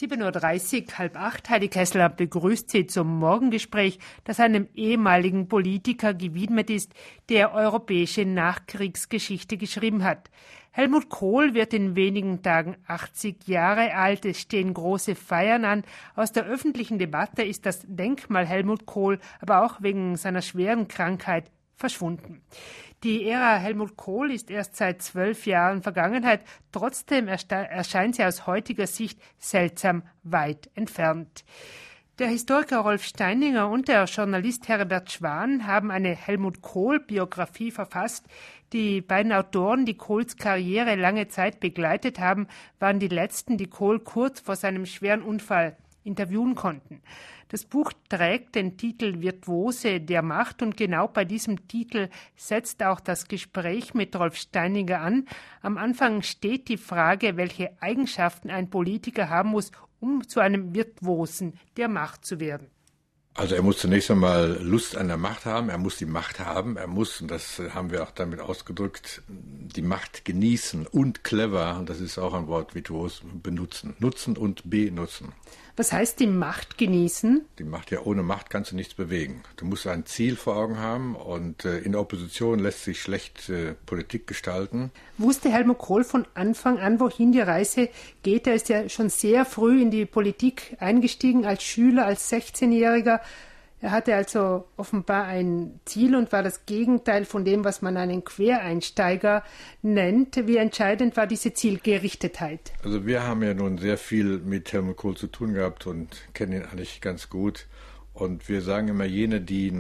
7:30 Uhr, 7:30, Heidi Kessler begrüßt Sie zum Morgengespräch, das einem ehemaligen Politiker gewidmet ist, der europäische Nachkriegsgeschichte geschrieben hat. Helmut Kohl wird in wenigen Tagen 80 Jahre alt. Es stehen große Feiern an. Aus der öffentlichen Debatte ist das Denkmal Helmut Kohl aber auch wegen seiner schweren Krankheit verschwunden. Die Ära Helmut Kohl ist erst seit 12 Jahren Vergangenheit. Trotzdem erscheint sie aus heutiger Sicht seltsam weit entfernt. Der Historiker Rolf Steininger und der Journalist Herbert Schwan haben eine Helmut Kohl-Biografie verfasst. Die beiden Autoren, die Kohls Karriere lange Zeit begleitet haben, waren die letzten, die Kohl kurz vor seinem schweren Unfall interviewen konnten. Das Buch trägt den Titel Virtuose der Macht und genau bei diesem Titel setzt auch das Gespräch mit Rolf Steininger an. Am Anfang steht die Frage, welche Eigenschaften ein Politiker haben muss, um zu einem Virtuosen der Macht zu werden. Also er muss zunächst einmal Lust an der Macht haben, er muss die Macht haben, er muss, und das haben wir auch damit ausgedrückt, die Macht genießen und clever, und das ist auch ein Wort virtuos, benutzen. Nutzen und benutzen. Was heißt die Macht genießen? Die Macht, ja, ohne Macht kannst du nichts bewegen. Du musst ein Ziel vor Augen haben und in der Opposition lässt sich schlecht Politik gestalten. Wusste Helmut Kohl von Anfang an, wohin die Reise geht? Er ist ja schon sehr früh in die Politik eingestiegen, als Schüler, als 16-Jähriger. Er hatte also offenbar ein Ziel und war das Gegenteil von dem, was man einen Quereinsteiger nennt. Wie entscheidend war diese Zielgerichtetheit? Also wir haben ja nun sehr viel mit Helmut Kohl zu tun gehabt und kennen ihn eigentlich ganz gut. Und wir sagen immer, jene, die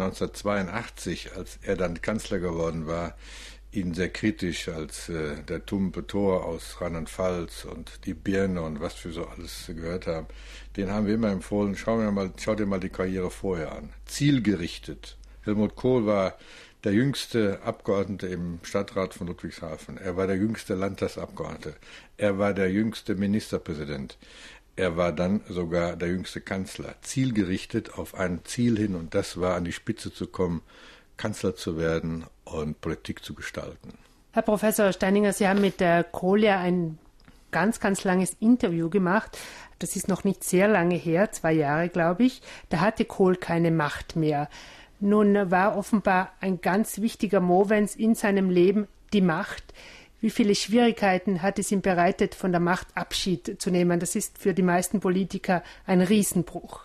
1982, als er dann Kanzler geworden war, ihn sehr kritisch als der tumpe Tor aus Rheinland-Pfalz und die Birne und was wir so alles gehört haben, den haben wir immer empfohlen, schau dir mal die Karriere vorher an. Zielgerichtet. Helmut Kohl war der jüngste Abgeordnete im Stadtrat von Ludwigshafen. Er war der jüngste Landtagsabgeordnete. Er war der jüngste Ministerpräsident. Er war dann sogar der jüngste Kanzler. Zielgerichtet auf ein Ziel hin, und das war, an die Spitze zu kommen, Kanzler zu werden und Politik zu gestalten. Herr Professor Steininger, Sie haben mit der Kohl ja ein ganz, ganz langes Interview gemacht. Das ist noch nicht sehr lange her, 2 Jahre, glaube ich. Da hatte Kohl keine Macht mehr. Nun war offenbar ein ganz wichtiger Movens in seinem Leben die Macht. Wie viele Schwierigkeiten hat es ihm bereitet, von der Macht Abschied zu nehmen? Das ist für die meisten Politiker ein Riesenbruch.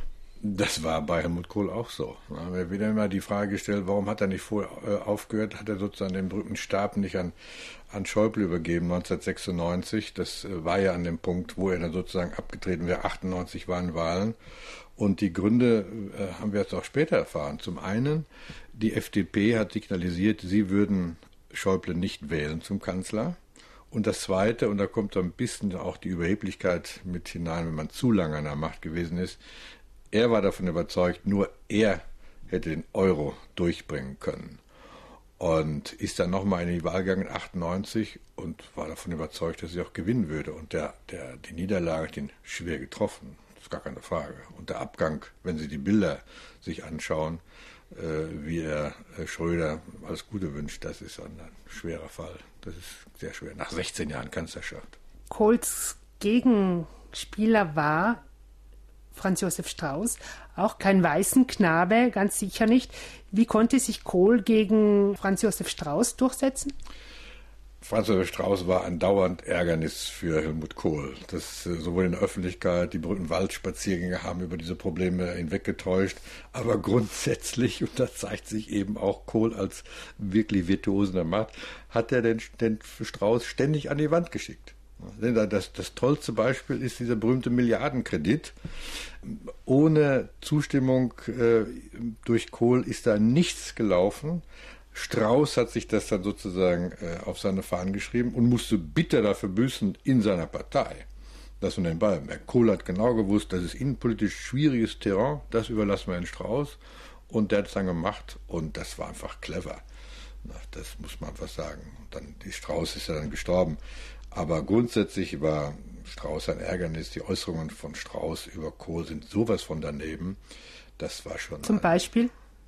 Das war bei Helmut Kohl auch so. Da haben wir wieder immer die Frage gestellt, warum hat er nicht vorher aufgehört? Hat er sozusagen den berühmten Stab nicht an Schäuble übergeben, 1996? Das war ja an dem Punkt, wo er dann sozusagen abgetreten wäre. 98 waren Wahlen. Und die Gründe haben wir jetzt auch später erfahren. Zum einen, die FDP hat signalisiert, sie würden Schäuble nicht wählen zum Kanzler. Und das Zweite, und da kommt so ein bisschen auch die Überheblichkeit mit hinein, wenn man zu lange an der Macht gewesen ist, er war davon überzeugt, nur er hätte den Euro durchbringen können. Und ist dann nochmal in die Wahl gegangen, 98, und war davon überzeugt, dass er auch gewinnen würde. Und die Niederlage hat ihn schwer getroffen, das ist gar keine Frage. Und der Abgang, wenn Sie die Bilder sich anschauen, wie er Schröder alles Gute wünscht, das ist ein schwerer Fall. Das ist sehr schwer, nach 16 Jahren Kanzlerschaft. Kohls Gegenspieler war Franz Josef Strauß, auch kein Waisenknabe, ganz sicher nicht. Wie konnte sich Kohl gegen Franz Josef Strauß durchsetzen? Franz Josef Strauß war ein dauernd Ärgernis für Helmut Kohl. Das sowohl in der Öffentlichkeit, die berühmten Waldspaziergänge haben über diese Probleme hinweggetäuscht, aber grundsätzlich, und das zeigt sich eben auch Kohl als wirklich Virtuosen der Macht, hat er den Strauß ständig an die Wand geschickt. Das tollste Beispiel ist dieser berühmte Milliardenkredit. Ohne Zustimmung durch Kohl ist da nichts gelaufen. Strauß hat sich das dann sozusagen auf seine Fahnen geschrieben und musste bitter dafür büßen in seiner Partei. Das von den beiden. Kohl hat genau gewusst, das ist innenpolitisch schwieriges Terrain, das überlassen wir in Strauß. Und der hat es dann gemacht und das war einfach clever. Das muss man einfach sagen. Und dann, die Strauß ist ja dann gestorben. Aber grundsätzlich war Strauß ein Ärgernis. Die Äußerungen von Strauß über Kohl sind sowas von daneben. Das war schon. Zum Beispiel?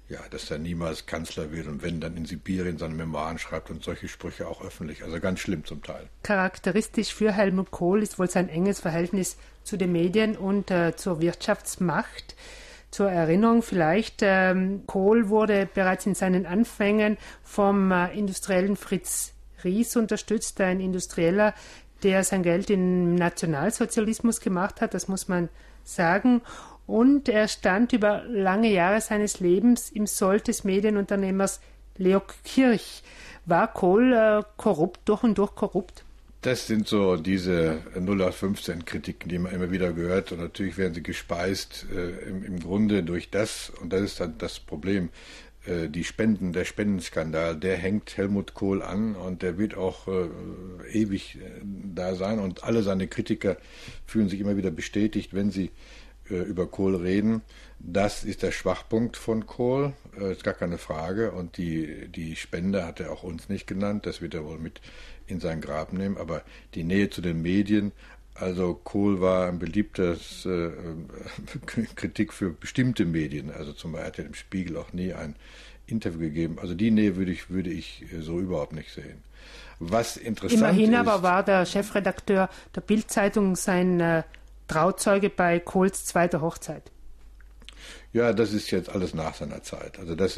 ja, dass er niemals Kanzler wird und wenn, dann in Sibirien seine Memoiren schreibt und solche Sprüche auch öffentlich. Also ganz schlimm zum Teil. Charakteristisch für Helmut Kohl ist wohl sein enges Verhältnis zu den Medien und zur Wirtschaftsmacht. Zur Erinnerung vielleicht, Kohl wurde bereits in seinen Anfängen vom Industriellen Fritz Ries unterstützt, ein Industrieller, der sein Geld im Nationalsozialismus gemacht hat, das muss man sagen. Und er stand über lange Jahre seines Lebens im Sold des Medienunternehmers Leo Kirch. War Kohl korrupt, durch und durch korrupt? Das sind so diese 0815-Kritiken, die man immer wieder gehört. Und natürlich werden sie gespeist im Grunde durch das, und das ist dann das Problem, der Spendenskandal, der hängt Helmut Kohl an und der wird auch ewig da sein. Und alle seine Kritiker fühlen sich immer wieder bestätigt, wenn sie über Kohl reden. Das ist der Schwachpunkt von Kohl, ist gar keine Frage. Und die Spende hat er auch uns nicht genannt, das wird er wohl mit in sein Grab nehmen. Aber die Nähe zu den Medien, also Kohl war ein beliebtes Kritik für bestimmte Medien. Also zum Beispiel hat er im Spiegel auch nie ein Interview gegeben. Also die Nähe würde ich so überhaupt nicht sehen. Was interessant Immerhin ist, aber war der Chefredakteur der Bild-Zeitung sein Trauzeuge bei Kohls zweiter Hochzeit. Ja, das ist jetzt alles nach seiner Zeit. Also das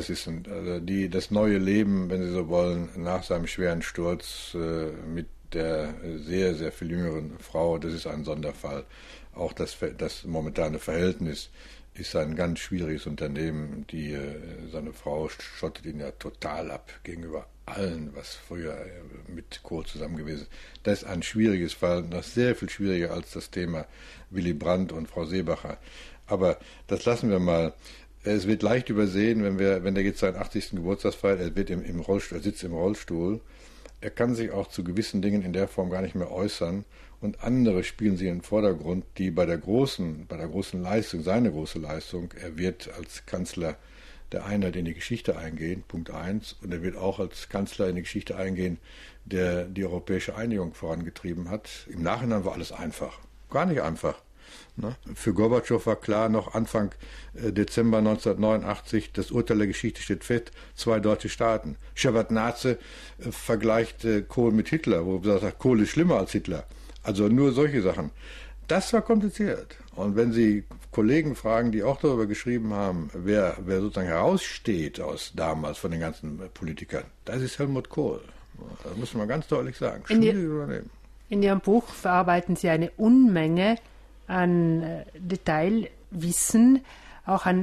neue Leben, wenn Sie so wollen, nach seinem schweren Sturz mit der sehr, sehr viel jüngeren Frau, das ist ein Sonderfall. Auch das momentane Verhältnis ist ein ganz schwieriges Unternehmen. Seine Frau schottet ihn ja total ab gegenüber allen, was früher mit Kohl zusammen gewesen ist. Das ist ein schwieriges Fall, noch sehr viel schwieriger als das Thema Willy Brandt und Frau Seebacher. Aber das lassen wir mal. Es wird leicht übersehen, wenn der jetzt seinen 80. Geburtstag feiert, er sitzt im Rollstuhl. Er kann sich auch zu gewissen Dingen in der Form gar nicht mehr äußern und andere spielen sie in den Vordergrund, die bei der großen Leistung, seine große Leistung, er wird als Kanzler der Einheit in die Geschichte eingehen, Punkt 1, und er wird auch als Kanzler in die Geschichte eingehen, der die europäische Einigung vorangetrieben hat. Im Nachhinein war alles einfach, gar nicht einfach. Für Gorbatschow war klar, noch Anfang Dezember 1989, das Urteil der Geschichte steht fest, 2 deutsche Staaten. Shevardnadze vergleicht Kohl mit Hitler, wo er sagt, Kohl ist schlimmer als Hitler. Also nur solche Sachen. Das war kompliziert. Und wenn Sie Kollegen fragen, die auch darüber geschrieben haben, wer sozusagen heraussteht aus damals von den ganzen Politikern, das ist Helmut Kohl. Das muss man ganz deutlich sagen. Schwierig übernehmen. In Ihrem Buch verarbeiten Sie eine Unmenge an Detailwissen, auch an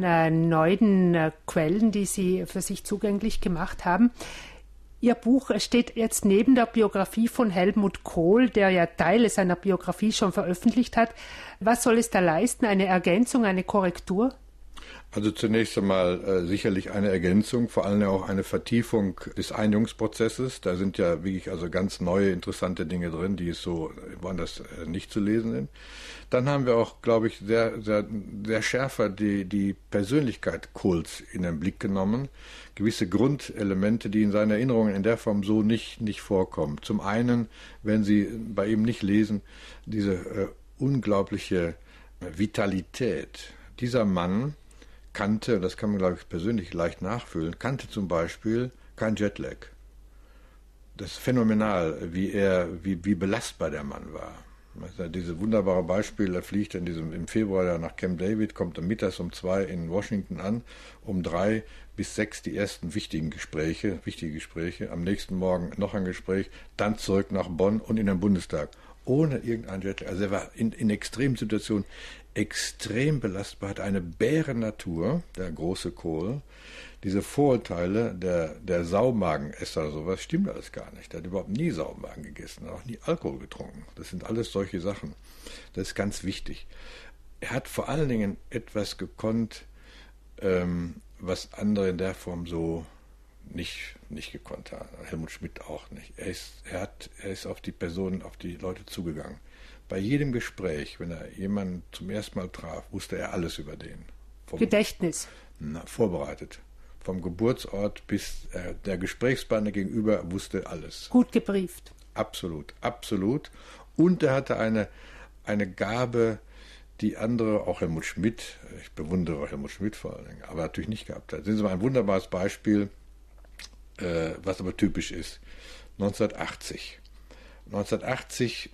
neuen Quellen, die Sie für sich zugänglich gemacht haben. Ihr Buch steht jetzt neben der Biografie von Helmut Kohl, der ja Teile seiner Biografie schon veröffentlicht hat. Was soll es da leisten? Eine Ergänzung, eine Korrektur? Also zunächst einmal sicherlich eine Ergänzung, vor allem auch eine Vertiefung des Einigungsprozesses. Da sind ja wirklich also ganz neue, interessante Dinge drin, die es so woanders nicht zu lesen sind. Dann haben wir auch, glaube ich, sehr, sehr, sehr schärfer die Persönlichkeit Kohls in den Blick genommen. Gewisse Grundelemente, die in seinen Erinnerungen in der Form so nicht vorkommen. Zum einen, wenn Sie bei ihm nicht lesen, diese unglaubliche Vitalität. Dieser Mann kannte, das kann man, glaube ich, persönlich leicht nachfühlen, kannte zum Beispiel kein Jetlag. Das ist phänomenal, wie belastbar der Mann war. Also dieses wunderbare Beispiel, er fliegt im Februar nach Camp David, kommt mittags um 2 in Washington an, um 3 bis 6 die ersten wichtige Gespräche, am nächsten Morgen noch ein Gespräch, dann zurück nach Bonn und in den Bundestag, ohne irgendein Jetlag. Also er war in extremen Situationen extrem belastbar, hat eine Bärennatur, der große Kohl. Diese Vorurteile, der Saumagenesser oder sowas, stimmt alles gar nicht. Er hat überhaupt nie Saumagen gegessen, auch nie Alkohol getrunken. Das sind alles solche Sachen. Das ist ganz wichtig. Er hat vor allen Dingen etwas gekonnt, was andere in der Form so nicht gekonnt haben. Helmut Schmidt auch nicht. Er ist auf die Personen, auf die Leute zugegangen. Bei jedem Gespräch, wenn er jemanden zum ersten Mal traf, wusste er alles über den. Gedächtnis. Vorbereitet. Vom Geburtsort bis der Gesprächspartner gegenüber wusste alles. Gut gebrieft. Absolut, absolut. Und er hatte eine Gabe, die andere, auch Helmut Schmidt, ich bewundere Helmut Schmidt vor allen Dingen, aber natürlich nicht gehabt hat. Sehen Sie mal ein wunderbares Beispiel, was aber typisch ist. 1980. 1980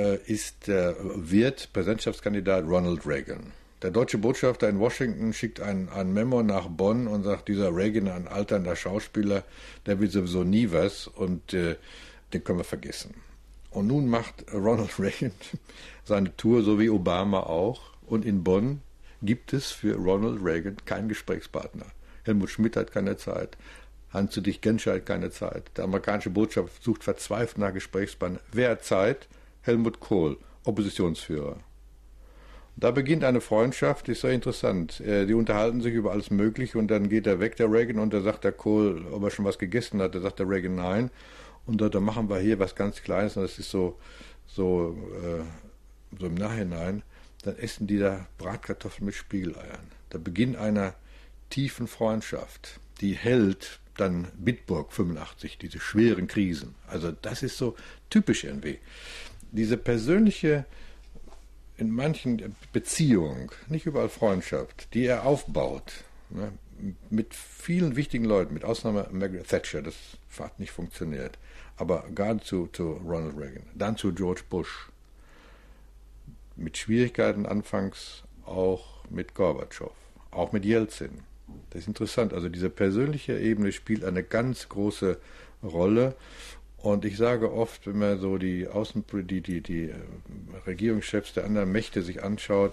wird Präsidentschaftskandidat Ronald Reagan. Der deutsche Botschafter in Washington schickt ein Memo nach Bonn und sagt, dieser Reagan, ein alternder Schauspieler, der will sowieso nie was und den können wir vergessen. Und nun macht Ronald Reagan seine Tour, so wie Obama auch. Und in Bonn gibt es für Ronald Reagan keinen Gesprächspartner. Helmut Schmidt hat keine Zeit. Hans-Dietrich Genscher hat keine Zeit. Der amerikanische Botschafter sucht verzweifelt nach Gesprächspartner. Wer hat Zeit? Helmut Kohl, Oppositionsführer. Da beginnt eine Freundschaft, die ist sehr interessant. Die unterhalten sich über alles Mögliche und dann geht er weg, der Reagan, und da sagt der Kohl, ob er schon was gegessen hat. Da sagt der Reagan nein. Und da machen wir hier was ganz Kleines und das ist so im Nachhinein. Dann essen die da Bratkartoffeln mit Spiegeleiern. Der Beginn einer tiefen Freundschaft, die hält dann Bitburg 85, diese schweren Krisen. Also das ist so typisch irgendwie. Diese persönliche, in manchen Beziehungen, nicht überall Freundschaft, die er aufbaut, ne, mit vielen wichtigen Leuten, mit Ausnahme Margaret Thatcher, das hat nicht funktioniert, aber gerade zu Ronald Reagan, dann zu George Bush, mit Schwierigkeiten anfangs auch mit Gorbatschow, auch mit Jelzin. Das ist interessant, also diese persönliche Ebene spielt eine ganz große Rolle. Und ich sage oft, wenn man so die Regierungschefs der anderen Mächte sich anschaut,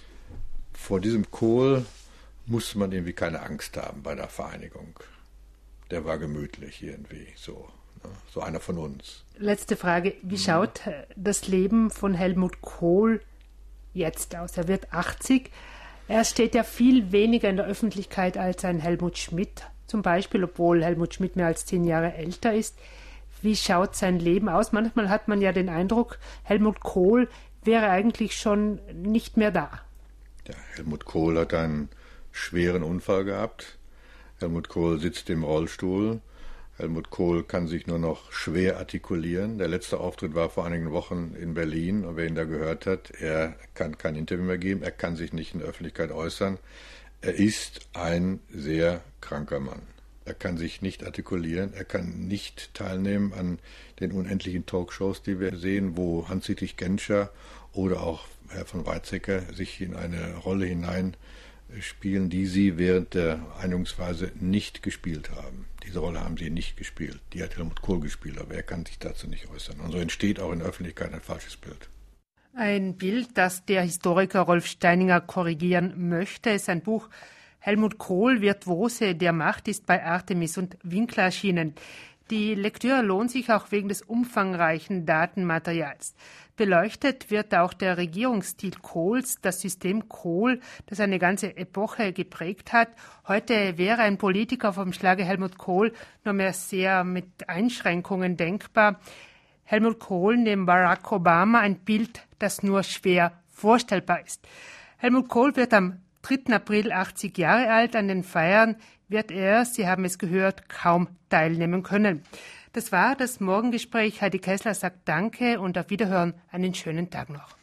vor diesem Kohl musste man irgendwie keine Angst haben bei der Vereinigung. Der war gemütlich irgendwie, so einer von uns. Letzte Frage, wie schaut das Leben von Helmut Kohl jetzt aus? Er wird 80. Er steht ja viel weniger in der Öffentlichkeit als ein Helmut Schmidt zum Beispiel, obwohl Helmut Schmidt mehr als 10 Jahre älter ist. Wie schaut sein Leben aus? Manchmal hat man ja den Eindruck, Helmut Kohl wäre eigentlich schon nicht mehr da. Ja, Helmut Kohl hat einen schweren Unfall gehabt. Helmut Kohl sitzt im Rollstuhl. Helmut Kohl kann sich nur noch schwer artikulieren. Der letzte Auftritt war vor einigen Wochen in Berlin. Und wer ihn da gehört hat, er kann kein Interview mehr geben. Er kann sich nicht in der Öffentlichkeit äußern. Er ist ein sehr kranker Mann. Er kann sich nicht artikulieren, er kann nicht teilnehmen an den unendlichen Talkshows, die wir sehen, wo Hans-Dietrich Genscher oder auch Herr von Weizsäcker sich in eine Rolle hineinspielen, die sie während der Einigungsphase nicht gespielt haben. Diese Rolle haben sie nicht gespielt. Die hat Helmut Kohl gespielt, aber er kann sich dazu nicht äußern. Und so entsteht auch in der Öffentlichkeit ein falsches Bild. Ein Bild, das der Historiker Rolf Steininger korrigieren möchte, ist ein Buch Helmut Kohl, Virtuose der Macht, ist bei Artemis und Winkler erschienen. Die Lektüre lohnt sich auch wegen des umfangreichen Datenmaterials. Beleuchtet wird auch der Regierungsstil Kohls, das System Kohl, das eine ganze Epoche geprägt hat. Heute wäre ein Politiker vom Schlage Helmut Kohl nur mehr sehr mit Einschränkungen denkbar. Helmut Kohl neben Barack Obama ein Bild, das nur schwer vorstellbar ist. Helmut Kohl wird am 3. April 80 Jahre alt. An den Feiern wird er, Sie haben es gehört, kaum teilnehmen können. Das war das Morgengespräch. Heidi Kessler sagt Danke und auf Wiederhören, einen schönen Tag noch.